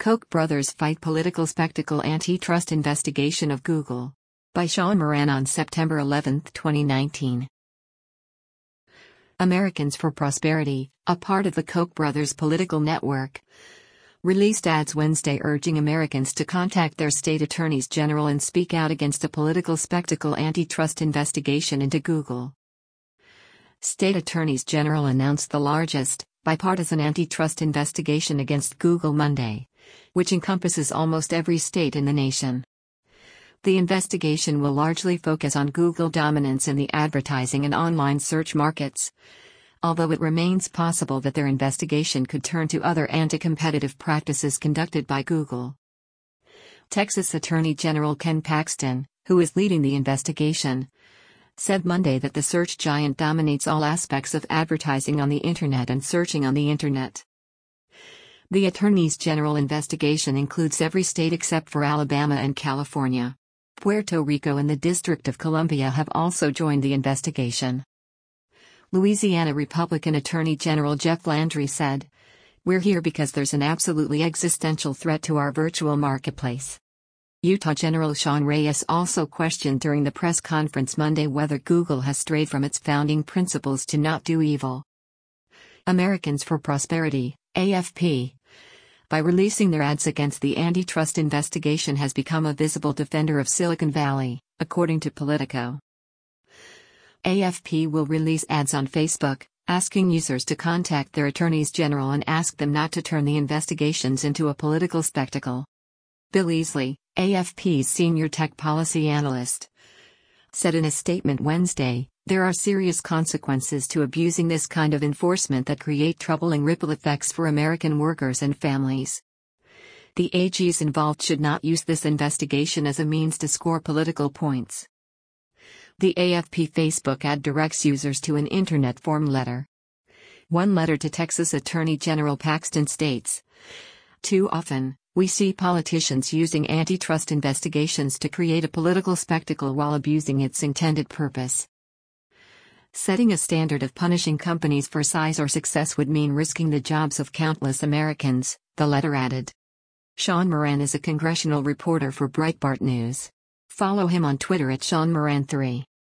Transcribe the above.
Koch brothers fight political spectacle antitrust investigation of Google. By Sean Moran on September 11, 2019. Americans for Prosperity, a part of the Koch brothers political network, released ads Wednesday urging Americans to contact their state attorneys general and speak out against a political spectacle antitrust investigation into Google. State attorneys general announced the largest, bipartisan antitrust investigation against Google Monday, which encompasses almost every state in the nation. The investigation will largely focus on Google dominance in the advertising and online search markets, although it remains possible that their investigation could turn to other anti-competitive practices conducted by Google. Texas Attorney General Ken Paxton, who is leading the investigation, said Monday that the search giant dominates all aspects of advertising on the Internet and searching on the Internet. The Attorney's General investigation includes every state except for Alabama and California. Puerto Rico and the District of Columbia have also joined the investigation. Louisiana Republican Attorney General Jeff Landry said, "We're here because there's an absolutely existential threat to our virtual marketplace." Utah General Sean Reyes also questioned during the press conference Monday whether Google has strayed from its founding principles to not do evil. Americans for Prosperity, AFP, by releasing their ads against the antitrust investigation has become a visible defender of Silicon Valley, according to Politico. AFP will release ads on Facebook, asking users to contact their attorneys general and ask them not to turn the investigations into a political spectacle. Bill Easley, AFP's senior tech policy analyst, said in a statement Wednesday, "There are serious consequences to abusing this kind of enforcement that create troubling ripple effects for American workers and families. The AGs involved should not use this investigation as a means to score political points." The AFP Facebook ad directs users to an Internet form letter. One letter to Texas Attorney General Paxton states, "Too often, we see politicians using antitrust investigations to create a political spectacle while abusing its intended purpose. Setting a standard of punishing companies for size or success would mean risking the jobs of countless Americans," the letter added. Sean Moran is a congressional reporter for Breitbart News. Follow him on Twitter at SeanMoran3.